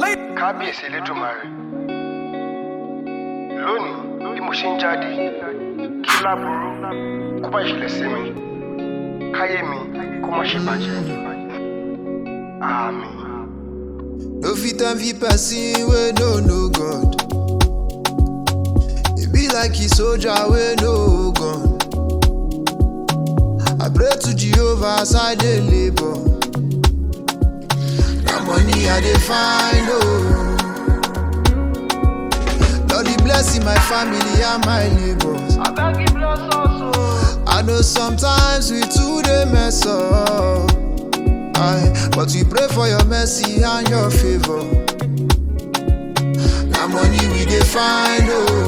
Kábíyèsí Elédùmarè. Lónìí bí mo ṣe ń jáde, kí láburú kó má ṣẹlẹ̀ sí mi, káyé mi kó má ṣe bàjẹ́. Àmín. No fit envy person wey no know God. E be like a soldier wey no gun. I pray to Jehovah as I dey labor. Na money I dey find Lord, He blessing my family and my neighbors. I beg you bless us o. I know sometimes we too dey mess up. But we pray for your mercy and your favor. Na money we dey find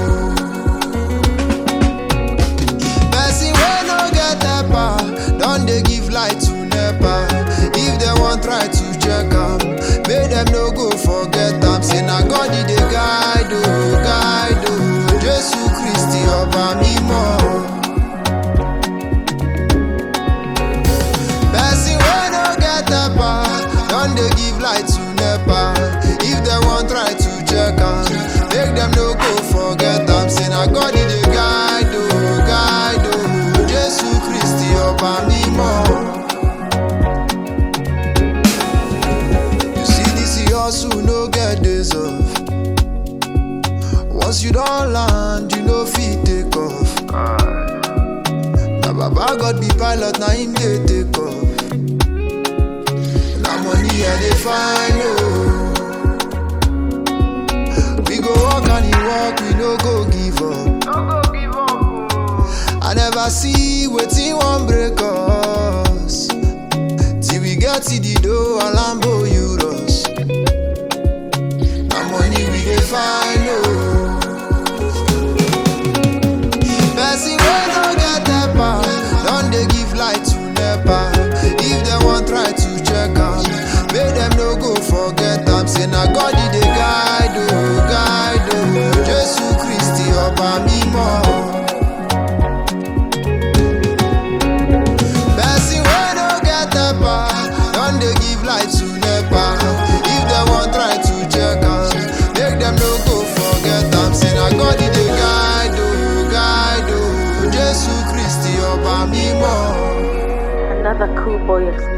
Person wey no get helper don dey give light to nepa. If dem wan try to check am, make dem no go forget am. Say na God e dey guide guide Jesu Kristi ọba mímọ́. Don dey give light to nepa. If dem wan try to check am, make dem no go forget am. Say na God e dey guide guide Jesu Kristi ọba mímọ́. You see this hustle no get days off. Once you don land, you no fit take off. Na Baba God be pilot, na Him dey take off. Money I dey find We go walk and He walk, we no go give up. I never see wetin wan break us till we get to the door and Lambo Euros. Na money we dey find Person wey no get helper don dey give light to nepa. If dem wan try to check am, make dem no go forget am. Say na God e dey guide guide Jesu Kristi ọba mímọ́. Person wey no get helper don dey give light to nepa. If dem wan try to check am, make dem no go forget am. Say na God e dey guide guide Jesu Kristi ọba mímọ́. Another cool boy exclusive.